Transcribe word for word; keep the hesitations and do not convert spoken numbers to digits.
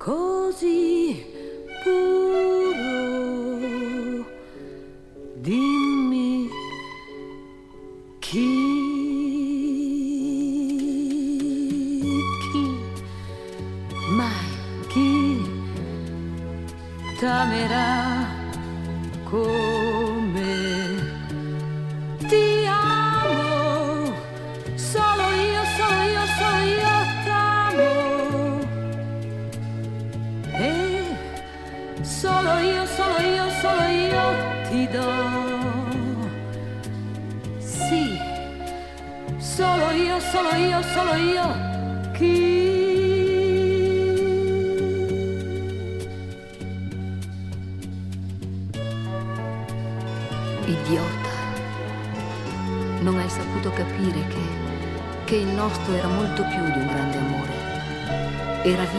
così puro. Dimmi chi, chi, mai chi t'amerà come ti amo. Solo io, solo io, solo io t'amo. E solo io, solo io, solo io ti do. Sì, solo io, solo io, solo io chi. Idiota, non hai saputo capire che, che il nostro era molto più di un grande amore. Era